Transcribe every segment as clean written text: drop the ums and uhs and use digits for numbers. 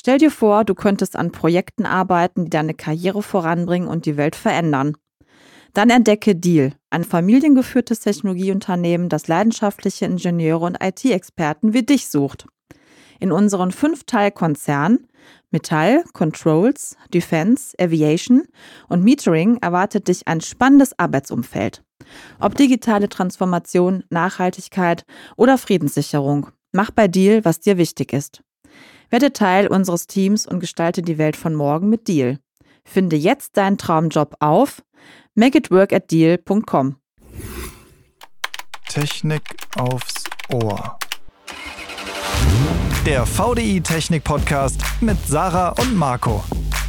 Stell dir vor, du könntest an Projekten arbeiten, die deine Karriere voranbringen und die Welt verändern. Dann entdecke Diehl, ein familiengeführtes Technologieunternehmen, das leidenschaftliche Ingenieure und IT-Experten wie dich sucht. In unseren 5-Teil-Konzernen Metall, Controls, Defense, Aviation und Metering erwartet dich ein spannendes Arbeitsumfeld. Ob digitale Transformation, Nachhaltigkeit oder Friedenssicherung, mach bei Diehl, was dir wichtig ist. Werde Teil unseres Teams und gestalte die Welt von morgen mit Diehl. Finde jetzt deinen Traumjob auf makeitwork@diehl.com. Technik aufs Ohr. Der VDI Technik Podcast mit Sarah und Marco.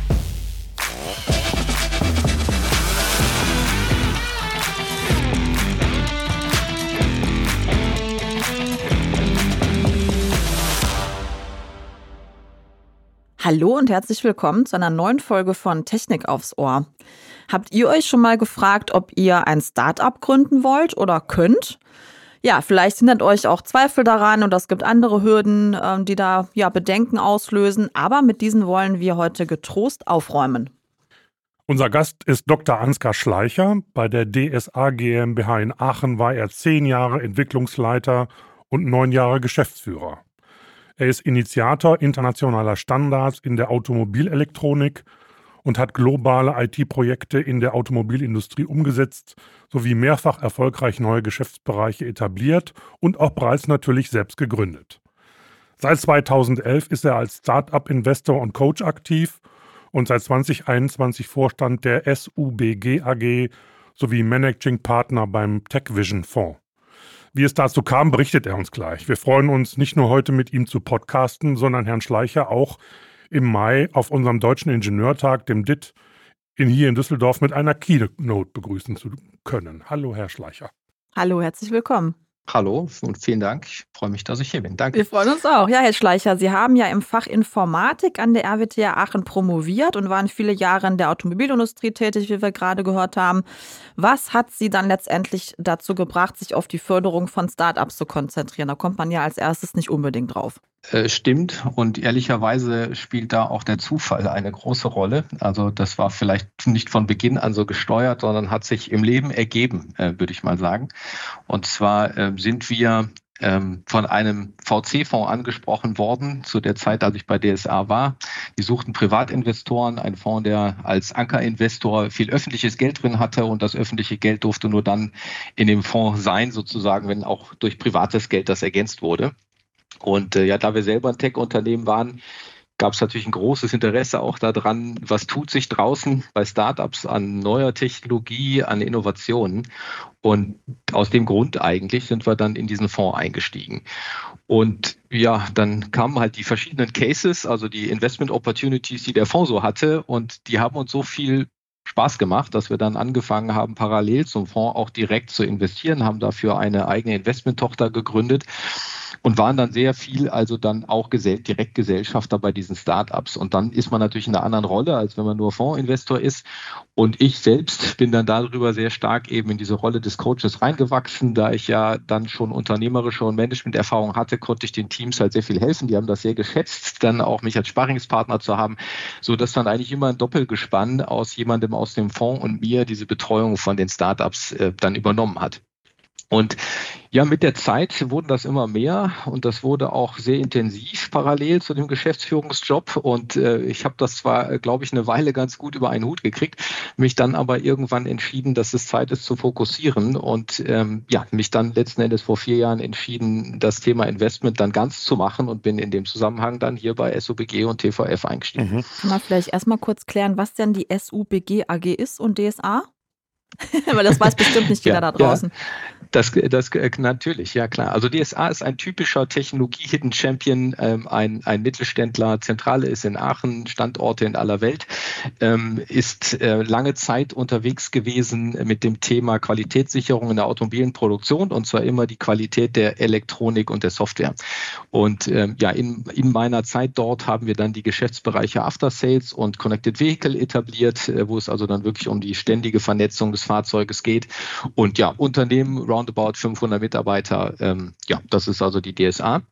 Hallo und herzlich willkommen zu einer neuen Folge von Technik aufs Ohr. Habt ihr euch schon mal gefragt, ob ihr ein Start-up gründen wollt oder könnt? Ja, vielleicht hindert euch auch Zweifel daran und es gibt andere Hürden, die da Bedenken auslösen. Aber mit diesen wollen wir heute getrost aufräumen. Unser Gast ist Dr. Ansgar Schleicher. Bei der DSA GmbH in Aachen war er 10 Jahre Entwicklungsleiter und 9 Jahre Geschäftsführer. Er ist Initiator internationaler Standards in der Automobilelektronik und hat globale IT-Projekte in der Automobilindustrie umgesetzt, sowie mehrfach erfolgreich neue Geschäftsbereiche etabliert und auch bereits natürlich selbst gegründet. Seit 2011 ist er als Start-up-Investor und Coach aktiv und seit 2021 Vorstand der SUBG AG sowie Managing Partner beim TechVision Fonds. Wie es dazu kam, berichtet er uns gleich. Wir freuen uns nicht nur heute mit ihm zu podcasten, sondern Herrn Schleicher auch im Mai auf unserem Deutschen Ingenieurtag, dem DIT, hier in Düsseldorf mit einer Keynote begrüßen zu können. Hallo, Herr Schleicher. Hallo, herzlich willkommen. Hallo und vielen Dank. Ich freue mich, dass ich hier bin. Danke. Wir freuen uns auch. Ja, Herr Schleicher, Sie haben ja im Fach Informatik an der RWTH Aachen promoviert und waren viele Jahre in der Automobilindustrie tätig, wie wir gerade gehört haben. Was hat Sie dann letztendlich dazu gebracht, sich auf die Förderung von Start-ups zu konzentrieren? Da kommt man ja als erstes nicht unbedingt drauf. Stimmt, und ehrlicherweise spielt da auch der Zufall eine große Rolle. Also das war vielleicht nicht von Beginn an so gesteuert, sondern hat sich im Leben ergeben, würde ich mal sagen. Und zwar sind wir von einem VC-Fonds angesprochen worden, zu der Zeit, als ich bei DSA war. Die suchten Privatinvestoren, ein Fonds, der als Ankerinvestor viel öffentliches Geld drin hatte, und das öffentliche Geld durfte nur dann in dem Fonds sein, sozusagen, wenn auch durch privates Geld das ergänzt wurde. Und da wir selber ein Tech-Unternehmen waren, gab es natürlich ein großes Interesse auch daran, was tut sich draußen bei Startups an neuer Technologie, an Innovationen. Und aus dem Grund eigentlich sind wir dann in diesen Fonds eingestiegen. Und ja, dann kamen halt die verschiedenen Cases, also die Investment Opportunities, die der Fonds so hatte. Und die haben uns so viel Spaß gemacht, dass wir dann angefangen haben, parallel zum Fonds auch direkt zu investieren, haben dafür eine eigene Investmenttochter gegründet und waren dann sehr viel, also dann auch direkt Gesellschafter bei diesen Startups. Und dann ist man natürlich in einer anderen Rolle, als wenn man nur Fondsinvestor ist. Und ich selbst bin dann darüber sehr stark eben in diese Rolle des Coaches reingewachsen. Da ich ja dann schon unternehmerische und Managementerfahrung hatte, konnte ich den Teams halt sehr viel helfen. Die haben das sehr geschätzt, dann auch mich als Sparringspartner zu haben, sodass dann eigentlich immer ein Doppelgespann aus jemandem aus dem Fonds und mir diese Betreuung von den Startups dann übernommen hat. Und ja, mit der Zeit wurden das immer mehr und das wurde auch sehr intensiv parallel zu dem Geschäftsführungsjob. Und ich habe das zwar, glaube ich, eine Weile ganz gut über einen Hut gekriegt, mich dann aber irgendwann entschieden, dass es Zeit ist zu fokussieren und mich dann letzten Endes vor 4 Jahren entschieden, das Thema Investment dann ganz zu machen und bin in dem Zusammenhang dann hier bei SUBG und TVF eingestiegen. Kann man vielleicht erstmal kurz klären, was denn die SUBG AG ist und DSA? Weil das weiß bestimmt nicht jeder da draußen. Ja. Das natürlich, ja klar. Also DSA ist ein typischer Technologie-Hidden Champion, ein Mittelständler. Zentrale ist in Aachen, Standorte in aller Welt, ist lange Zeit unterwegs gewesen mit dem Thema Qualitätssicherung in der automobilen Produktion, und zwar immer die Qualität der Elektronik und der Software. Und in meiner Zeit dort haben wir dann die Geschäftsbereiche After Sales und Connected Vehicle etabliert, wo es also dann wirklich um die ständige Vernetzung des Fahrzeuges geht. Und ja, Unternehmen roundabout 500 Mitarbeiter, das ist also die DSA.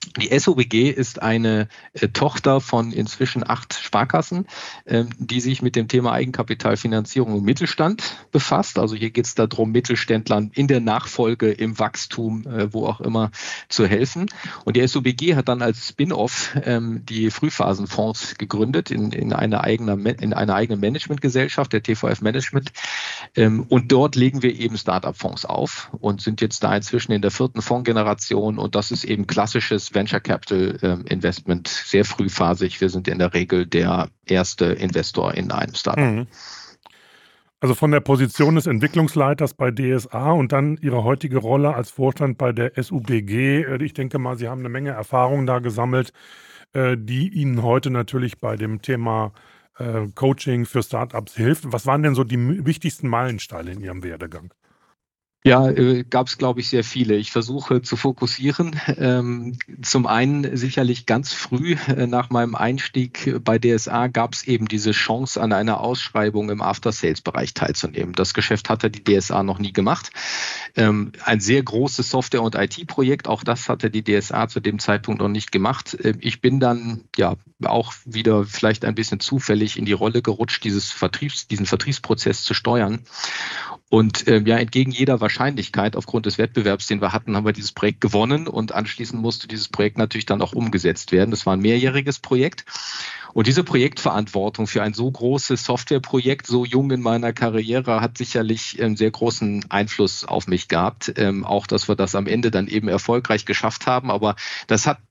Die SOBG ist eine Tochter von inzwischen 8 Sparkassen, die sich mit dem Thema Eigenkapitalfinanzierung im Mittelstand befasst. Also hier geht es darum, Mittelständlern in der Nachfolge, im Wachstum, wo auch immer, zu helfen. Und die SOBG hat dann als Spin-off die Frühphasenfonds gegründet in einer eigenen Managementgesellschaft, der TVF Management. Und dort legen wir eben Startup-Fonds auf und sind jetzt da inzwischen in der 4. Fondsgeneration. Und das ist eben klassisches Venture Capital Investment, sehr frühphasig. Wir sind in der Regel der erste Investor in einem Startup. Also von der Position des Entwicklungsleiters bei DSA und dann Ihre heutige Rolle als Vorstand bei der SUBG. Ich denke mal, Sie haben eine Menge Erfahrung da gesammelt, die Ihnen heute natürlich bei dem Thema Coaching für Startups hilft. Was waren denn so die wichtigsten Meilensteine in Ihrem Werdegang? Ja, gab es, glaube ich, sehr viele. Ich versuche zu fokussieren. Zum einen sicherlich ganz früh nach meinem Einstieg bei DSA gab es eben diese Chance, an einer Ausschreibung im After-Sales-Bereich teilzunehmen. Das Geschäft hatte die DSA noch nie gemacht. Ein sehr großes Software- und IT-Projekt, auch das hatte die DSA zu dem Zeitpunkt noch nicht gemacht. Ich bin dann ja auch wieder vielleicht ein bisschen zufällig in die Rolle gerutscht, diesen Vertriebsprozess zu steuern. Und entgegen jeder Wahrscheinlichkeit aufgrund des Wettbewerbs, den wir hatten, haben wir dieses Projekt gewonnen und anschließend musste dieses Projekt natürlich dann auch umgesetzt werden. Das war ein mehrjähriges Projekt. Und diese Projektverantwortung für ein so großes Softwareprojekt, so jung in meiner Karriere, hat sicherlich einen sehr großen Einfluss auf mich gehabt. Auch, dass wir das am Ende dann eben erfolgreich geschafft haben. Aber das hat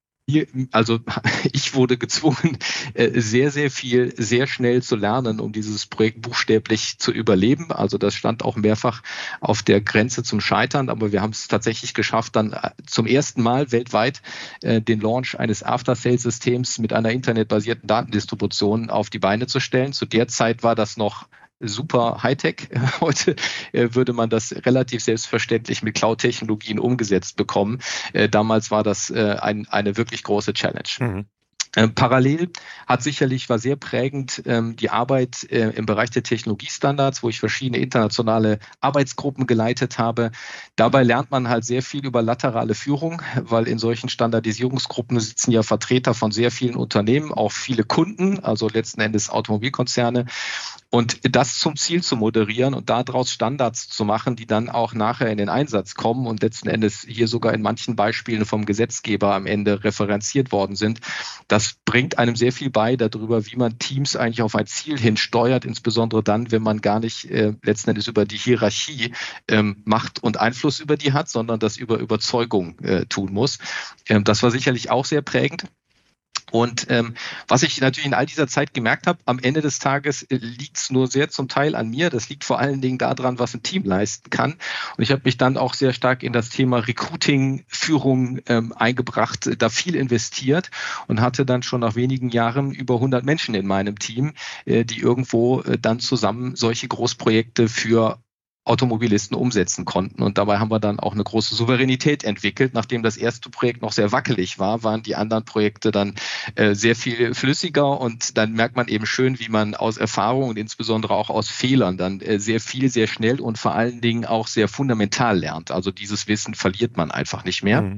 ich wurde gezwungen, sehr, sehr viel, sehr schnell zu lernen, um dieses Projekt buchstäblich zu überleben. Also das stand auch mehrfach auf der Grenze zum Scheitern, aber wir haben es tatsächlich geschafft, dann zum ersten Mal weltweit den Launch eines After-Sales-Systems mit einer internetbasierten Datendistribution auf die Beine zu stellen. Zu der Zeit war das noch super Hightech. Heute würde man das relativ selbstverständlich mit Cloud-Technologien umgesetzt bekommen. Damals war das eine wirklich große Challenge. Parallel war sehr prägend die Arbeit im Bereich der Technologiestandards, wo ich verschiedene internationale Arbeitsgruppen geleitet habe. Dabei lernt man halt sehr viel über laterale Führung, weil in solchen Standardisierungsgruppen sitzen ja Vertreter von sehr vielen Unternehmen, auch viele Kunden, also letzten Endes Automobilkonzerne. Und das zum Ziel zu moderieren und daraus Standards zu machen, die dann auch nachher in den Einsatz kommen und letzten Endes hier sogar in manchen Beispielen vom Gesetzgeber am Ende referenziert worden sind, das bringt einem sehr viel bei darüber, wie man Teams eigentlich auf ein Ziel hin steuert, insbesondere dann, wenn man gar nicht letzten Endes über die Hierarchie Macht und Einfluss über die hat, sondern das über Überzeugung tun muss. Das war sicherlich auch sehr prägend. Und was ich natürlich in all dieser Zeit gemerkt habe, am Ende des Tages liegt es nur sehr zum Teil an mir. Das liegt vor allen Dingen daran, was ein Team leisten kann. Und ich habe mich dann auch sehr stark in das Thema Recruiting, Führung eingebracht, da viel investiert und hatte dann schon nach wenigen Jahren über 100 Menschen in meinem Team, die irgendwo dann zusammen solche Großprojekte für Automobilisten umsetzen konnten. Und dabei haben wir dann auch eine große Souveränität entwickelt. Nachdem das erste Projekt noch sehr wackelig war, waren die anderen Projekte dann sehr viel flüssiger. Und dann merkt man eben schön, wie man aus Erfahrung und insbesondere auch aus Fehlern dann sehr viel, sehr schnell und vor allen Dingen auch sehr fundamental lernt. Also dieses Wissen verliert man einfach nicht mehr.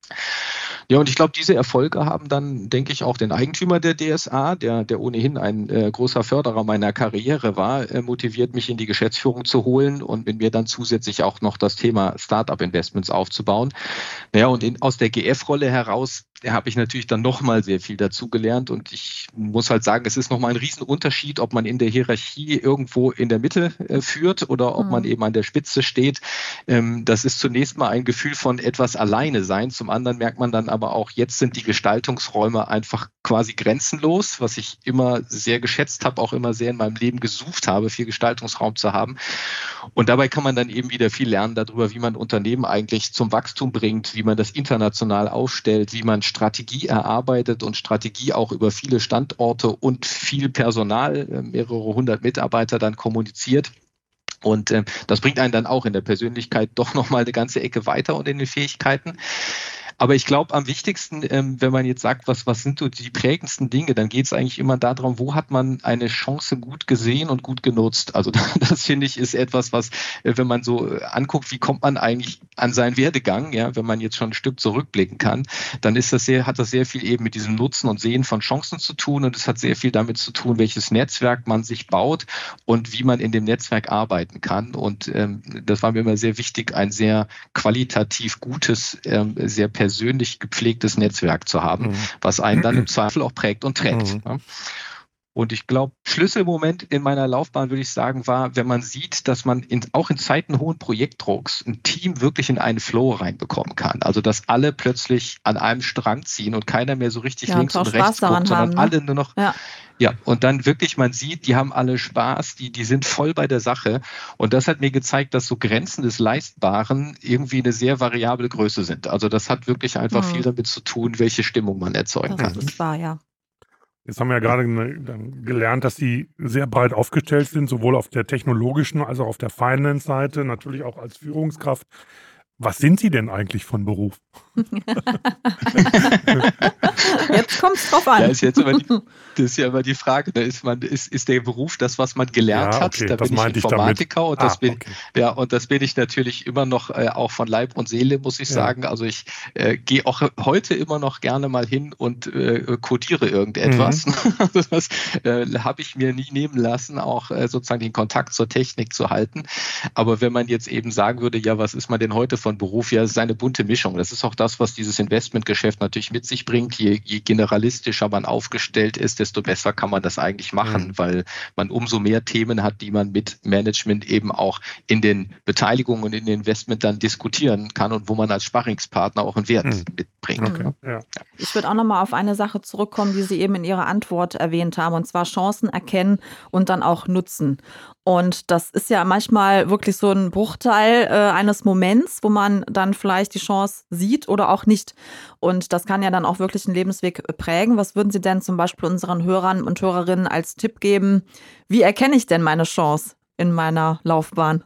Ja, und ich glaube, diese Erfolge haben dann, denke ich, auch den Eigentümer der DSA, der ohnehin ein großer Förderer meiner Karriere war, motiviert, mich in die Geschäftsführung zu holen und mit mir dann zusätzlich auch noch das Thema Startup-Investments aufzubauen. Naja, und aus der GF-Rolle heraus habe ich natürlich dann nochmal sehr viel dazugelernt und ich muss halt sagen, es ist nochmal ein Riesenunterschied, ob man in der Hierarchie irgendwo in der Mitte führt oder ob man eben an der Spitze steht. Das ist zunächst mal ein Gefühl von etwas alleine sein. Zum anderen merkt man dann aber auch, jetzt sind die Gestaltungsräume einfach quasi grenzenlos, was ich immer sehr geschätzt habe, auch immer sehr in meinem Leben gesucht habe, viel Gestaltungsraum zu haben. Und dabei kann man dann eben wieder viel lernen darüber, wie man Unternehmen eigentlich zum Wachstum bringt, wie man das international aufstellt, wie man Strategie erarbeitet und Strategie auch über viele Standorte und viel Personal, mehrere hundert Mitarbeiter dann kommuniziert. Und das bringt einen dann auch in der Persönlichkeit doch nochmal eine ganze Ecke weiter und in den Fähigkeiten. Aber ich glaube, am wichtigsten, wenn man jetzt sagt, was sind so die prägendsten Dinge, dann geht es eigentlich immer darum, wo hat man eine Chance gut gesehen und gut genutzt. Also das finde ich ist etwas, was, wenn man so anguckt, wie kommt man eigentlich an seinen Werdegang, ja, wenn man jetzt schon ein Stück zurückblicken kann, dann hat das sehr viel eben mit diesem Nutzen und Sehen von Chancen zu tun und es hat sehr viel damit zu tun, welches Netzwerk man sich baut und wie man in dem Netzwerk arbeiten kann. Und das war mir immer sehr wichtig, ein sehr qualitativ gutes, sehr persönlich gepflegtes Netzwerk zu haben, was einen dann im Zweifel auch prägt und trägt. Ja. Und ich glaube, Schlüsselmoment in meiner Laufbahn, würde ich sagen, war, wenn man sieht, dass man auch in Zeiten hohen Projektdrucks ein Team wirklich in einen Flow reinbekommen kann. Also, dass alle plötzlich an einem Strang ziehen und keiner mehr so richtig links und rechts guckt, sondern alle nur noch... Ja, und dann wirklich, man sieht, die haben alle Spaß, die sind voll bei der Sache. Und das hat mir gezeigt, dass so Grenzen des Leistbaren irgendwie eine sehr variable Größe sind. Also das hat wirklich einfach viel damit zu tun, welche Stimmung man erzeugen kann. Das war ja. Jetzt haben wir ja gerade gelernt, dass Sie sehr breit aufgestellt sind, sowohl auf der technologischen als auch auf der Finance-Seite, natürlich auch als Führungskraft. Was sind Sie denn eigentlich von Beruf? Jetzt kommt es drauf an. Das ist ja immer die Frage. Da ist der Beruf das, was man gelernt hat? Da bin ich Informatiker und das bin ich natürlich immer noch auch von Leib und Seele, muss ich sagen. Also ich gehe auch heute immer noch gerne mal hin und codiere irgendetwas. Also das habe ich mir nie nehmen lassen, auch sozusagen den Kontakt zur Technik zu halten. Aber wenn man jetzt eben sagen würde, ja, was ist man denn heute von Beruf? Ja, es ist eine bunte Mischung. Das ist auch das, was dieses Investmentgeschäft natürlich mit sich bringt. Je generalistischer man aufgestellt ist, desto besser kann man das eigentlich machen, weil man umso mehr Themen hat, die man mit Management eben auch in den Beteiligungen und in den Investment dann diskutieren kann und wo man als Sparringspartner auch einen Wert mitbringt. Okay. Ja. Ich würde auch nochmal auf eine Sache zurückkommen, die Sie eben in Ihrer Antwort erwähnt haben, und zwar Chancen erkennen und dann auch nutzen. Und das ist ja manchmal wirklich so ein Bruchteil eines Moments, wo man dann vielleicht die Chance sieht oder auch nicht. Und das kann ja dann auch wirklich einen Lebensweg prägen. Was würden Sie denn zum Beispiel unseren Hörern und Hörerinnen als Tipp geben? Wie erkenne ich denn meine Chance in meiner Laufbahn?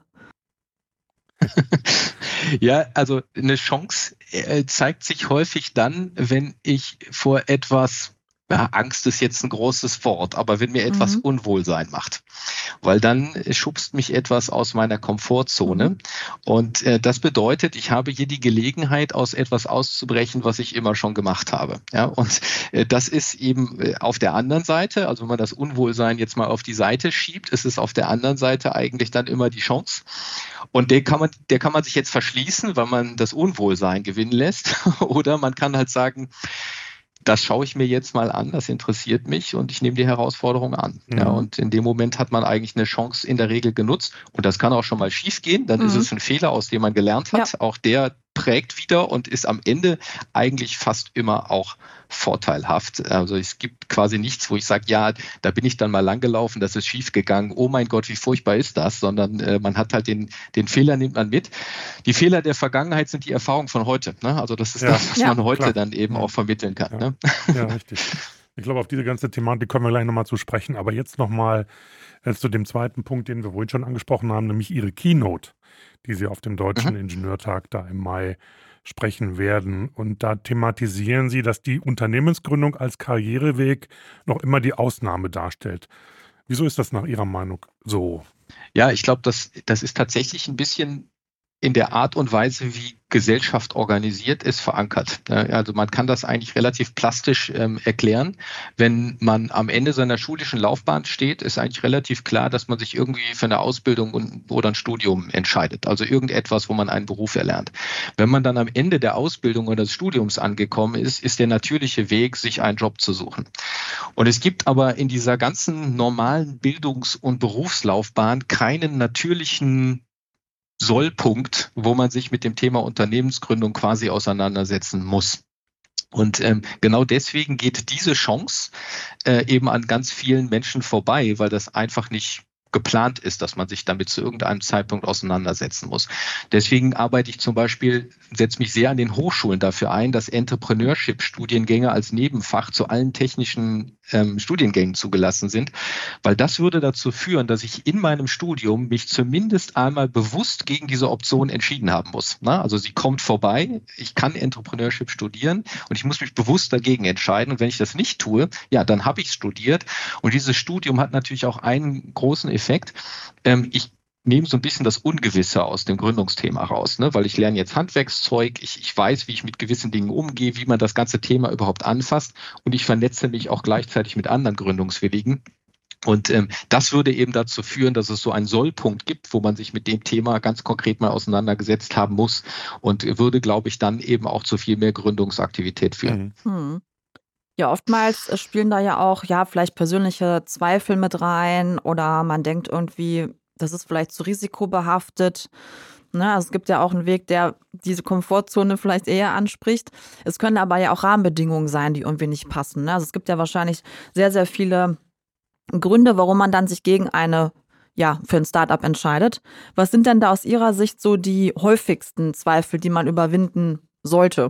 Ja, also eine Chance zeigt sich häufig dann, wenn ich vor etwas, Angst ist jetzt ein großes Wort, aber wenn mir etwas Unwohlsein macht, weil dann schubst mich etwas aus meiner Komfortzone und das bedeutet, ich habe hier die Gelegenheit, aus etwas auszubrechen, was ich immer schon gemacht habe. Ja, und das ist eben auf der anderen Seite, also wenn man das Unwohlsein jetzt mal auf die Seite schiebt, ist es auf der anderen Seite eigentlich dann immer die Chance. Und der kann man sich jetzt verschließen, weil man das Unwohlsein gewinnen lässt, oder man kann halt sagen, das schaue ich mir jetzt mal an, das interessiert mich und ich nehme die Herausforderung an. Ja, und in dem Moment hat man eigentlich eine Chance in der Regel genutzt und das kann auch schon mal schief gehen, dann ist es ein Fehler, aus dem man gelernt hat. Ja. Auch der prägt wieder und ist am Ende eigentlich fast immer auch vorteilhaft. Also es gibt quasi nichts, wo ich sage, ja, da bin ich dann mal langgelaufen, das ist schief gegangen, oh mein Gott, wie furchtbar ist das, sondern man hat halt den Fehler, nimmt man mit. Die Fehler der Vergangenheit sind die Erfahrung von heute. Ne? Also das ist das, was man heute dann eben auch vermitteln kann. Ja, ne? Ja, richtig. Ich glaube, auf diese ganze Thematik kommen wir gleich nochmal zu sprechen, aber jetzt nochmal zu dem zweiten Punkt, den wir vorhin schon angesprochen haben, nämlich Ihre Keynote, die Sie auf dem Deutschen Ingenieurtag da im Mai sprechen werden. Und da thematisieren Sie, dass die Unternehmensgründung als Karriereweg noch immer die Ausnahme darstellt. Wieso ist das nach Ihrer Meinung so? Ja, ich glaube, das ist tatsächlich ein bisschen in der Art und Weise, wie Gesellschaft organisiert ist, verankert. Also man kann das eigentlich relativ plastisch erklären. Wenn man am Ende seiner schulischen Laufbahn steht, ist eigentlich relativ klar, dass man sich irgendwie für eine Ausbildung oder ein Studium entscheidet. Also irgendetwas, wo man einen Beruf erlernt. Wenn man dann am Ende der Ausbildung oder des Studiums angekommen ist, ist der natürliche Weg, sich einen Job zu suchen. Und es gibt aber in dieser ganzen normalen Bildungs- und Berufslaufbahn keinen natürlichen Sollpunkt, wo man sich mit dem Thema Unternehmensgründung quasi auseinandersetzen muss. Und genau deswegen geht diese Chance eben an ganz vielen Menschen vorbei, weil das einfach nicht geplant ist, dass man sich damit zu irgendeinem Zeitpunkt auseinandersetzen muss. Deswegen arbeite ich zum Beispiel, setze mich sehr an den Hochschulen dafür ein, dass Entrepreneurship-Studiengänge als Nebenfach zu allen technischen Studiengängen zugelassen sind, weil das würde dazu führen, dass ich in meinem Studium mich zumindest einmal bewusst gegen diese Option entschieden haben muss. Also sie kommt vorbei, ich kann Entrepreneurship studieren und ich muss mich bewusst dagegen entscheiden. Und wenn ich das nicht tue, ja, dann habe ich studiert. Und dieses Studium hat natürlich auch einen großen Effekt. Ich nehme so ein bisschen das Ungewisse aus dem Gründungsthema raus, ne? Weil ich lerne jetzt Handwerkszeug, ich weiß, wie ich mit gewissen Dingen umgehe, wie man das ganze Thema überhaupt anfasst und ich vernetze mich auch gleichzeitig mit anderen Gründungswilligen. Und das würde eben dazu führen, dass es so einen Sollpunkt gibt, wo man sich mit dem Thema ganz konkret mal auseinandergesetzt haben muss und würde, glaube ich, dann eben auch zu viel mehr Gründungsaktivität führen. Ja, oftmals spielen da ja auch, vielleicht persönliche Zweifel mit rein oder man denkt irgendwie, das ist vielleicht zu risikobehaftet. Ne? Also es gibt ja auch einen Weg, der diese Komfortzone vielleicht eher anspricht. Es können aber ja auch Rahmenbedingungen sein, die irgendwie nicht passen. Ne? Also es gibt ja wahrscheinlich sehr, sehr viele Gründe, warum man dann sich gegen für ein Startup entscheidet. Was sind denn da aus Ihrer Sicht so die häufigsten Zweifel, die man überwinden sollte?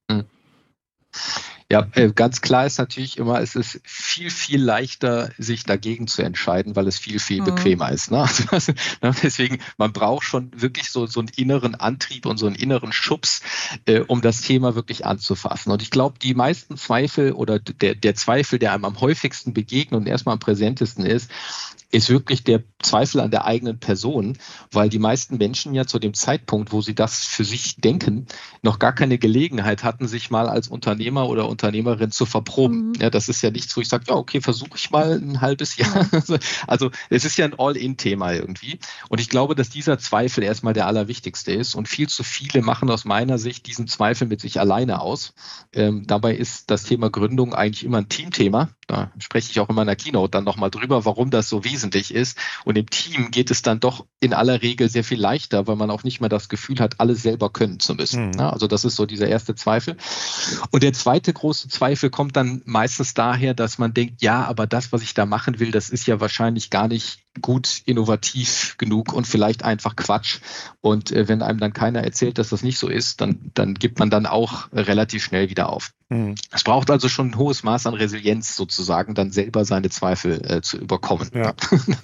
Ja, ganz klar ist natürlich immer, es ist viel, viel leichter, sich dagegen zu entscheiden, weil es viel, viel bequemer ist. Ne? Also, deswegen, man braucht schon wirklich so einen inneren Antrieb und so einen inneren Schubs, um das Thema wirklich anzufassen. Und ich glaube, die meisten Zweifel oder der Zweifel, der einem am häufigsten begegnet und erstmal am präsentesten ist wirklich der Zweifel an der eigenen Person, weil die meisten Menschen ja zu dem Zeitpunkt, wo sie das für sich denken, noch gar keine Gelegenheit hatten, sich mal als Unternehmer oder Unternehmerin zu verproben. Ja, das ist ja nichts, wo ich sage, ja, okay, versuche ich mal ein halbes Jahr. Also es ist ja ein All-in-Thema irgendwie. Und ich glaube, dass dieser Zweifel erstmal der allerwichtigste ist. Und viel zu viele machen aus meiner Sicht diesen Zweifel mit sich alleine aus. Dabei ist das Thema Gründung eigentlich immer ein Teamthema. Da spreche ich auch in meiner Keynote dann nochmal drüber, warum das so wesentlich ist. Und im Team geht es dann doch in aller Regel sehr viel leichter, weil man auch nicht mehr das Gefühl hat, alles selber können zu müssen. Ja, also das ist so dieser erste Zweifel. Und der zweite große Zweifel kommt dann meistens daher, dass man denkt, ja, aber das, was ich da machen will, das ist ja wahrscheinlich gar nicht gut innovativ genug und vielleicht einfach Quatsch. Und wenn einem dann keiner erzählt, dass das nicht so ist, dann gibt man dann auch relativ schnell wieder auf. Es braucht also schon ein hohes Maß an Resilienz sozusagen, dann selber seine Zweifel zu überkommen. Ja.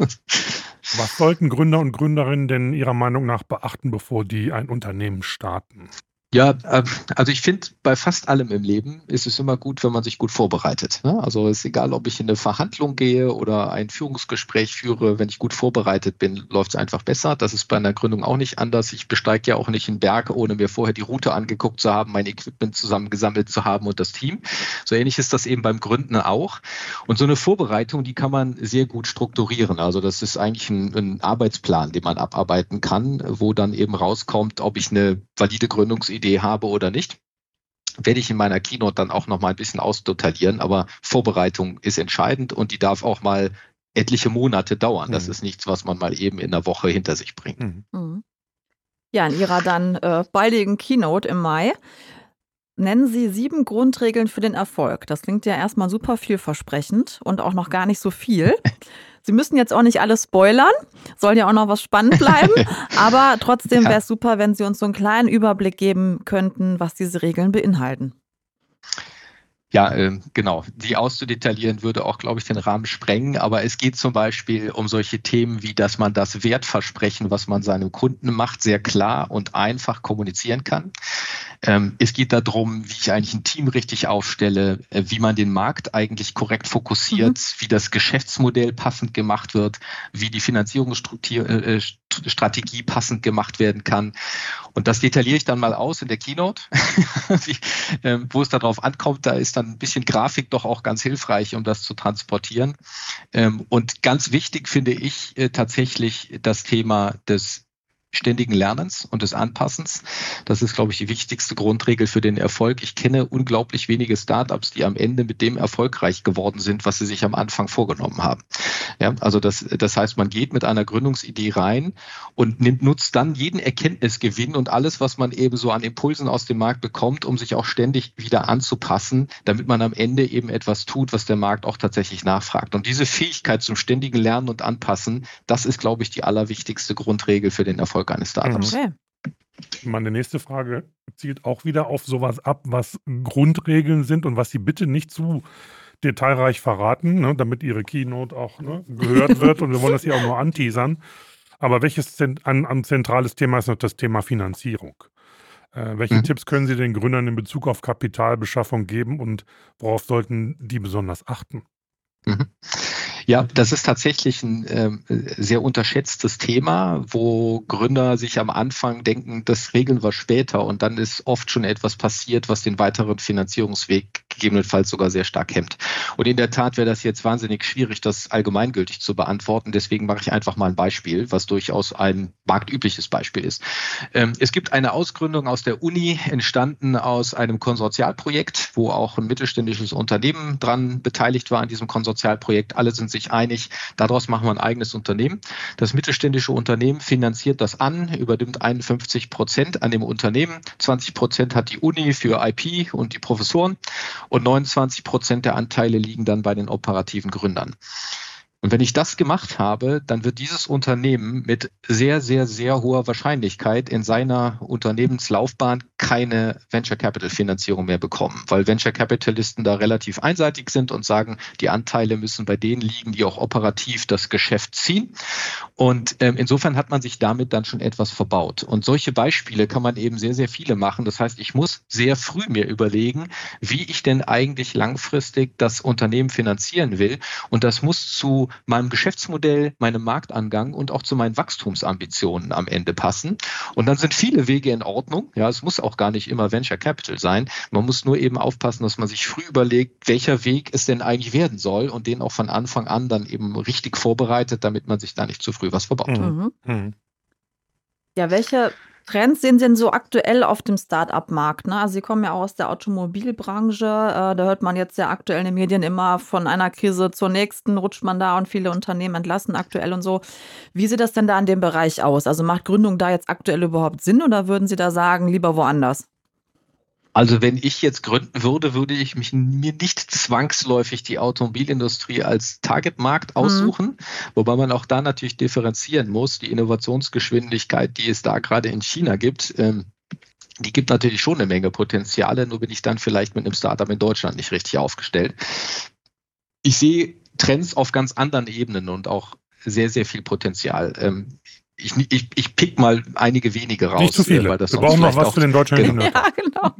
Was sollten Gründer und Gründerinnen denn Ihrer Meinung nach beachten, bevor die ein Unternehmen starten? Ja, also ich finde, bei fast allem im Leben ist es immer gut, wenn man sich gut vorbereitet. Ne? Also es ist egal, ob ich in eine Verhandlung gehe oder ein Führungsgespräch führe, wenn ich gut vorbereitet bin, läuft es einfach besser. Das ist bei einer Gründung auch nicht anders. Ich besteige ja auch nicht einen Berg, ohne mir vorher die Route angeguckt zu haben, mein Equipment zusammengesammelt zu haben und das Team. So ähnlich ist das eben beim Gründen auch. Und so eine Vorbereitung, die kann man sehr gut strukturieren. Also das ist eigentlich ein Arbeitsplan, den man abarbeiten kann, wo dann eben rauskommt, ob ich eine valide Gründungsidee habe oder nicht, werde ich in meiner Keynote dann auch noch mal ein bisschen ausdetaillieren, aber Vorbereitung ist entscheidend und die darf auch mal etliche Monate dauern. Das ist nichts, was man mal eben in einer Woche hinter sich bringt. Ja, in Ihrer dann baldigen Keynote im Mai nennen Sie 7 Grundregeln für den Erfolg. Das klingt ja erstmal super vielversprechend und auch noch gar nicht so viel. Sie müssen jetzt auch nicht alles spoilern, soll ja auch noch was spannend bleiben, aber trotzdem wäre es super, wenn Sie uns so einen kleinen Überblick geben könnten, was diese Regeln beinhalten. Ja, genau. Die auszudetaillieren würde auch, glaube ich, den Rahmen sprengen. Aber es geht zum Beispiel um solche Themen wie, dass man das Wertversprechen, was man seinem Kunden macht, sehr klar und einfach kommunizieren kann. Es geht darum, wie ich eigentlich ein Team richtig aufstelle, wie man den Markt eigentlich korrekt fokussiert, wie das Geschäftsmodell passend gemacht wird, wie die Finanzierungsstrategie passend gemacht werden kann. Und das detailliere ich dann mal aus in der Keynote. Wo es darauf ankommt, da ist dann ein bisschen Grafik doch auch ganz hilfreich, um das zu transportieren. Und ganz wichtig finde ich tatsächlich das Thema des ständigen Lernens und des Anpassens. Das ist, glaube ich, die wichtigste Grundregel für den Erfolg. Ich kenne unglaublich wenige Startups, die am Ende mit dem erfolgreich geworden sind, was sie sich am Anfang vorgenommen haben. Ja, also das heißt, man geht mit einer Gründungsidee rein und nutzt dann jeden Erkenntnisgewinn und alles, was man eben so an Impulsen aus dem Markt bekommt, um sich auch ständig wieder anzupassen, damit man am Ende eben etwas tut, was der Markt auch tatsächlich nachfragt. Und diese Fähigkeit zum ständigen Lernen und Anpassen, das ist, glaube ich, die allerwichtigste Grundregel für den Erfolg eines Startups. Okay. Meine nächste Frage zielt auch wieder auf sowas ab, was Grundregeln sind und was Sie bitte nicht zu detailreich verraten, ne, damit Ihre Keynote auch gehört wird und wir wollen das hier auch nur anteasern. Aber welches ein zentrales Thema ist noch das Thema Finanzierung? Welche Tipps können Sie den Gründern in Bezug auf Kapitalbeschaffung geben und worauf sollten die besonders achten? Ja, das ist tatsächlich ein sehr unterschätztes Thema, wo Gründer sich am Anfang denken, das regeln wir später und dann ist oft schon etwas passiert, was den weiteren Finanzierungsweg gegebenenfalls sogar sehr stark hemmt. Und in der Tat wäre das jetzt wahnsinnig schwierig, das allgemeingültig zu beantworten. Deswegen mache ich einfach mal ein Beispiel, was durchaus ein marktübliches Beispiel ist. Es gibt eine Ausgründung aus der Uni, entstanden aus einem Konsortialprojekt, wo auch ein mittelständisches Unternehmen dran beteiligt war an diesem Konsortialprojekt. Alle sind sich einig, daraus machen wir ein eigenes Unternehmen. Das mittelständische Unternehmen finanziert das an, übernimmt 51% an dem Unternehmen, 20% hat die Uni für IP und die Professoren und 29% der Anteile liegen dann bei den operativen Gründern. Und wenn ich das gemacht habe, dann wird dieses Unternehmen mit sehr, sehr, sehr hoher Wahrscheinlichkeit in seiner Unternehmenslaufbahn keine Venture Capital Finanzierung mehr bekommen, weil Venture Capitalisten da relativ einseitig sind und sagen, die Anteile müssen bei denen liegen, die auch operativ das Geschäft ziehen. Und insofern hat man sich damit dann schon etwas verbaut. Und solche Beispiele kann man eben sehr, sehr viele machen. Das heißt, ich muss sehr früh mir überlegen, wie ich denn eigentlich langfristig das Unternehmen finanzieren will. Und das muss zu meinem Geschäftsmodell, meinem Marktangang und auch zu meinen Wachstumsambitionen am Ende passen. Und dann sind viele Wege in Ordnung. Ja, es muss auch gar nicht immer Venture Capital sein. Man muss nur eben aufpassen, dass man sich früh überlegt, welcher Weg es denn eigentlich werden soll und den auch von Anfang an dann eben richtig vorbereitet, damit man sich da nicht zu früh was verbaut. Ja, welche Trends sehen Sie denn so aktuell auf dem Start-up-Markt? Ne? Also Sie kommen ja auch aus der Automobilbranche. Da hört man jetzt ja aktuell in den Medien immer von einer Krise zur nächsten, rutscht man da und viele Unternehmen entlassen aktuell und so. Wie sieht das denn da in dem Bereich aus? Also macht Gründung da jetzt aktuell überhaupt Sinn oder würden Sie da sagen, lieber woanders? Also wenn ich jetzt gründen würde, würde ich mir nicht zwangsläufig die Automobilindustrie als Targetmarkt aussuchen, wobei man auch da natürlich differenzieren muss. Die Innovationsgeschwindigkeit, die es da gerade in China gibt, die gibt natürlich schon eine Menge Potenziale, nur bin ich dann vielleicht mit einem Startup in Deutschland nicht richtig aufgestellt. Ich sehe Trends auf ganz anderen Ebenen und auch sehr, sehr viel Potenzial. Ich pick mal einige wenige raus. Nicht zu viele. Weil das wir brauchen noch was für den deutschen Ingenieur. Ja, genau.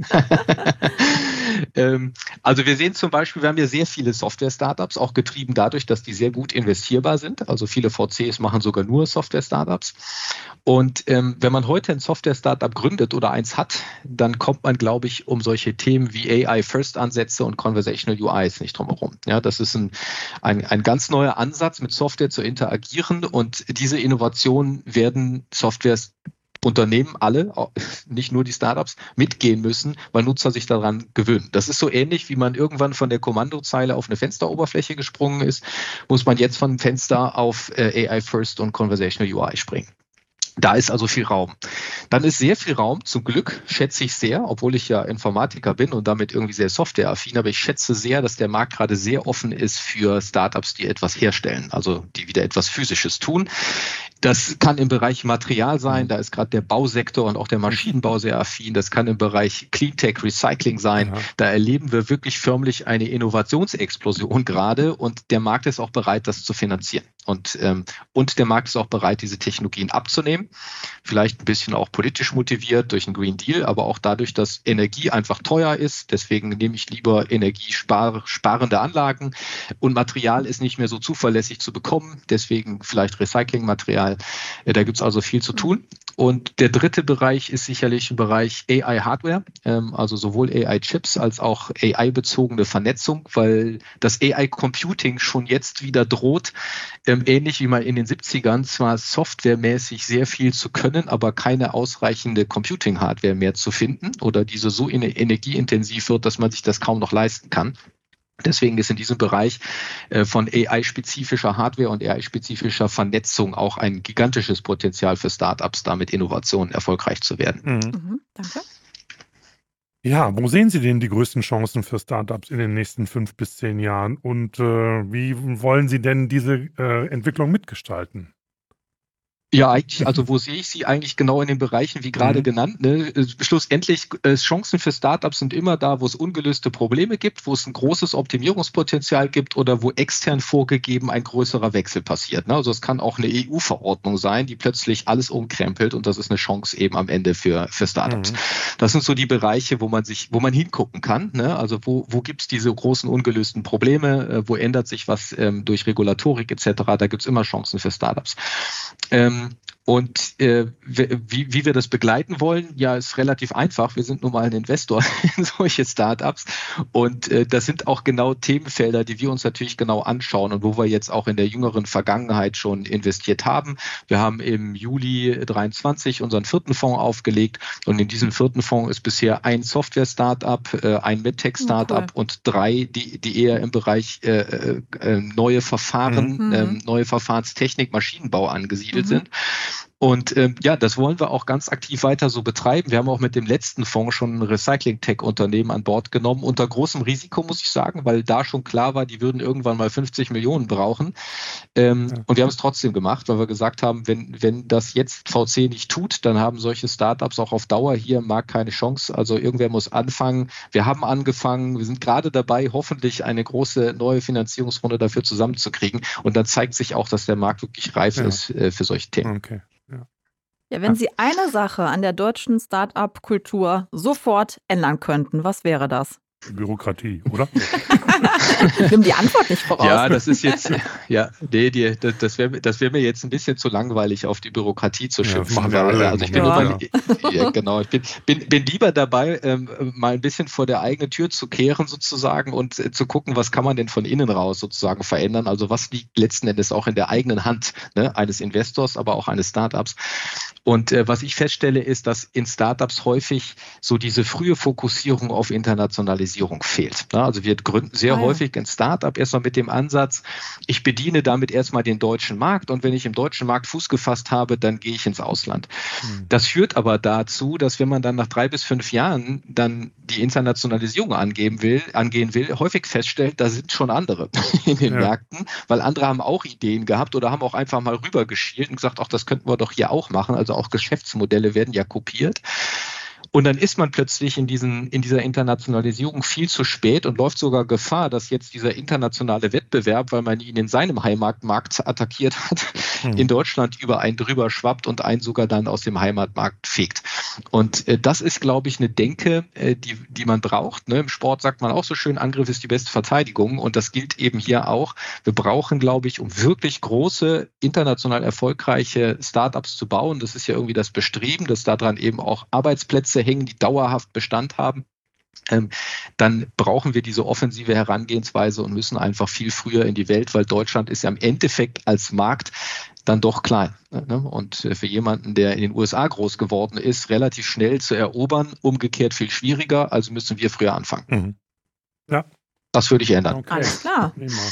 Also wir sehen zum Beispiel, wir haben ja sehr viele Software-Startups, auch getrieben dadurch, dass die sehr gut investierbar sind. Also viele VCs machen sogar nur Software-Startups. Und wenn man heute ein Software-Startup gründet oder eins hat, dann kommt man, glaube ich, um solche Themen wie AI-First-Ansätze und Conversational UIs nicht drum herum. Ja, das ist ein ganz neuer Ansatz, mit Software zu interagieren und diese Innovationen werden Softwareunternehmen alle, nicht nur die Startups, mitgehen müssen, weil Nutzer sich daran gewöhnen. Das ist so ähnlich, wie man irgendwann von der Kommandozeile auf eine Fensteroberfläche gesprungen ist, muss man jetzt von Fenster auf AI First und Conversational UI springen. Da ist also viel Raum. Dann ist sehr viel Raum, zum Glück schätze ich sehr, obwohl ich ja Informatiker bin und damit irgendwie sehr softwareaffin, aber ich schätze sehr, dass der Markt gerade sehr offen ist für Startups, die etwas herstellen, also die wieder etwas Physisches tun. Das kann im Bereich Material sein, da ist gerade der Bausektor und auch der Maschinenbau sehr affin. Das kann im Bereich Cleantech, Recycling sein. Ja. Da erleben wir wirklich förmlich eine Innovationsexplosion gerade und der Markt ist auch bereit, das zu finanzieren. Und der Markt ist auch bereit, diese Technologien abzunehmen. Vielleicht ein bisschen auch politisch motiviert durch einen Green Deal, aber auch dadurch, dass Energie einfach teuer ist. Deswegen nehme ich lieber energiesparende Anlagen und Material ist nicht mehr so zuverlässig zu bekommen. Deswegen vielleicht Recyclingmaterial. Da gibt es also viel zu tun. Und der dritte Bereich ist sicherlich im Bereich AI-Hardware, also sowohl AI-Chips als auch AI-bezogene Vernetzung, weil das AI-Computing schon jetzt wieder droht, ähnlich wie mal in den 70ern, zwar softwaremäßig sehr viel zu können, aber keine ausreichende Computing-Hardware mehr zu finden oder diese so energieintensiv wird, dass man sich das kaum noch leisten kann. Deswegen ist in diesem Bereich von AI-spezifischer Hardware und AI-spezifischer Vernetzung auch ein gigantisches Potenzial für Startups, da mit Innovationen erfolgreich zu werden. Danke. Ja, wo sehen Sie denn die größten Chancen für Startups in den nächsten 5 bis 10 Jahren? Und wie wollen Sie denn diese Entwicklung mitgestalten? Ja, eigentlich, also wo sehe ich sie eigentlich genau in den Bereichen, wie gerade genannt. Ne? Schlussendlich, Chancen für Startups sind immer da, wo es ungelöste Probleme gibt, wo es ein großes Optimierungspotenzial gibt oder wo extern vorgegeben ein größerer Wechsel passiert. Ne? Also es kann auch eine EU-Verordnung sein, die plötzlich alles umkrempelt und das ist eine Chance eben am Ende für Startups. Das sind so die Bereiche, wo man hingucken kann. Ne? Also wo gibt es diese großen ungelösten Probleme, wo ändert sich was durch Regulatorik etc. Da gibt es immer Chancen für Startups. Und wie wir das begleiten wollen, ja, ist relativ einfach. Wir sind nun mal ein Investor in solche Startups und das sind auch genau Themenfelder, die wir uns natürlich genau anschauen und wo wir jetzt auch in der jüngeren Vergangenheit schon investiert haben. Wir haben im Juli 23 unseren 4. Fonds aufgelegt und in diesem 4. Fonds ist bisher ein Software-Startup, ein MedTech-Startup und 3, die eher im Bereich neue Verfahren, neue Verfahrenstechnik, Maschinenbau angesiedelt sind. Und das wollen wir auch ganz aktiv weiter so betreiben. Wir haben auch mit dem letzten Fonds schon ein Recycling-Tech-Unternehmen an Bord genommen, unter großem Risiko, muss ich sagen, weil da schon klar war, die würden irgendwann mal 50 Millionen brauchen. Und wir haben es trotzdem gemacht, weil wir gesagt haben, wenn das jetzt VC nicht tut, dann haben solche Startups auch auf Dauer hier im Markt keine Chance. Also irgendwer muss anfangen. Wir haben angefangen, wir sind gerade dabei, hoffentlich eine große neue Finanzierungsrunde dafür zusammenzukriegen. Und dann zeigt sich auch, dass der Markt wirklich reif ist für solche Themen. Okay. Ja, wenn Sie eine Sache an der deutschen Start-up-Kultur sofort ändern könnten, was wäre das? Bürokratie, oder? Nimm die Antwort nicht voraus. Ja, das ist jetzt, das wäre mir jetzt ein bisschen zu langweilig, auf die Bürokratie zu schimpfen. machen wir alle. Also ich bin lieber dabei, mal ein bisschen vor der eigenen Tür zu kehren sozusagen und zu gucken, was kann man denn von innen raus sozusagen verändern. Also was liegt letzten Endes auch in der eigenen Hand, ne, eines Investors, aber auch eines Startups. Und was ich feststelle, ist, dass in Startups häufig so diese frühe Fokussierung auf Internationalisierung fehlt. Also wir gründen sehr häufig ein Startup erstmal mit dem Ansatz, ich bediene damit erstmal den deutschen Markt und wenn ich im deutschen Markt Fuß gefasst habe, dann gehe ich ins Ausland. Das führt aber dazu, dass wenn man dann nach 3 bis 5 Jahren dann die Internationalisierung angehen will, häufig feststellt, da sind schon andere in den Märkten, weil andere haben auch Ideen gehabt oder haben auch einfach mal rübergeschielt und gesagt, ach, das könnten wir doch hier auch machen. Also auch Geschäftsmodelle werden ja kopiert. Und dann ist man plötzlich in dieser Internationalisierung viel zu spät und läuft sogar Gefahr, dass jetzt dieser internationale Wettbewerb, weil man ihn in seinem Heimatmarkt attackiert hat, in Deutschland über einen drüber schwappt und einen sogar dann aus dem Heimatmarkt fegt. Und das ist, glaube ich, eine Denke, die man braucht. Ne? Im Sport sagt man auch so schön, Angriff ist die beste Verteidigung. Und das gilt eben hier auch. Wir brauchen, glaube ich, um wirklich große, international erfolgreiche Startups zu bauen, das ist ja irgendwie das Bestreben, dass daran eben auch Arbeitsplätze hängen, die dauerhaft Bestand haben, dann brauchen wir diese offensive Herangehensweise und müssen einfach viel früher in die Welt, weil Deutschland ist ja im Endeffekt als Markt dann doch klein. Und für jemanden, der in den USA groß geworden ist, relativ schnell zu erobern, umgekehrt viel schwieriger, also müssen wir früher anfangen. Ja. Das würde ich ändern. Okay. Alles klar.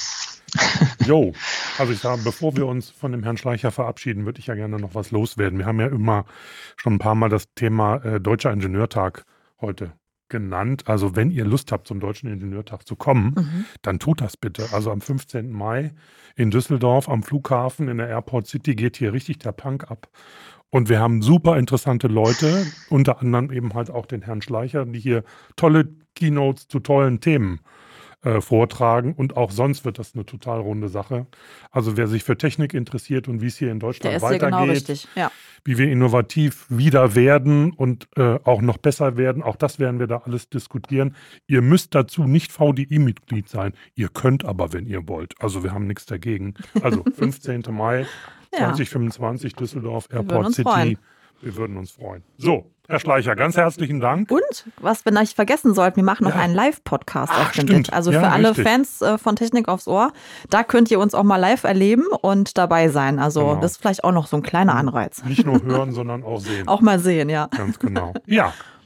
Jo, also ich sage, bevor wir uns von dem Herrn Schleicher verabschieden, würde ich ja gerne noch was loswerden. Wir haben ja immer schon ein paar Mal das Thema Deutscher Ingenieurtag heute genannt. Also wenn ihr Lust habt, zum Deutschen Ingenieurtag zu kommen, dann tut das bitte. Also am 15. Mai in Düsseldorf am Flughafen in der Airport City geht hier richtig der Punk ab. Und wir haben super interessante Leute, unter anderem eben halt auch den Herrn Schleicher, die hier tolle Keynotes zu tollen Themen vortragen und auch sonst wird das eine total runde Sache. Also wer sich für Technik interessiert und wie es hier in Deutschland weitergeht, genau richtig. Ja. Wie wir innovativ wieder werden und auch noch besser werden, auch das werden wir da alles diskutieren. Ihr müsst dazu nicht VDI-Mitglied sein, ihr könnt aber, wenn ihr wollt. Also wir haben nichts dagegen. Also 15. Mai 2025 Düsseldorf, Airport City. Freuen. Wir würden uns freuen. So, Herr Schleicher, ganz herzlichen Dank. Und, was wir nicht vergessen sollten, wir machen noch einen Live-Podcast auf dem stimmt. Bit. Also für alle Fans von Technik aufs Ohr, da könnt ihr uns auch mal live erleben und dabei sein. Also das ist vielleicht auch noch so ein kleiner Anreiz. Nicht nur hören, sondern auch sehen. Auch mal sehen, ja. Ganz genau. Ja,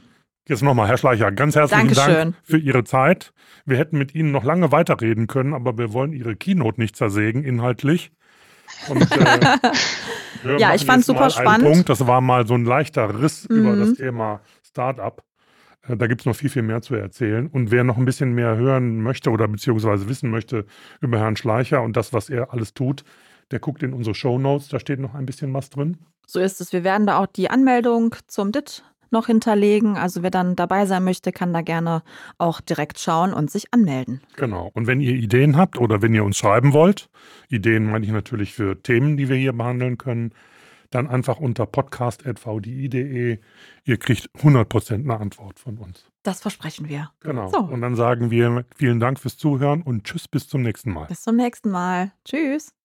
Jetzt nochmal, Herr Schleicher, ganz herzlichen Dank für Ihre Zeit. Wir hätten mit Ihnen noch lange weiterreden können, aber wir wollen Ihre Keynote nicht zersägen inhaltlich. Und, ja, ich fand es super spannend. Punkt. Das war mal so ein leichter Riss über das Thema Startup. Da gibt es noch viel, viel mehr zu erzählen. Und wer noch ein bisschen mehr hören möchte oder beziehungsweise wissen möchte über Herrn Schleicher und das, was er alles tut, der guckt in unsere Shownotes, da steht noch ein bisschen was drin. So ist es. Wir werden da auch die Anmeldung zum DIT noch hinterlegen. Also wer dann dabei sein möchte, kann da gerne auch direkt schauen und sich anmelden. Genau. Und wenn ihr Ideen habt oder wenn ihr uns schreiben wollt, Ideen meine ich natürlich für Themen, die wir hier behandeln können, dann einfach unter podcast@vdi.de. Ihr kriegt 100% eine Antwort von uns. Das versprechen wir. Genau. So. Und dann sagen wir vielen Dank fürs Zuhören und tschüss, bis zum nächsten Mal. Bis zum nächsten Mal. Tschüss.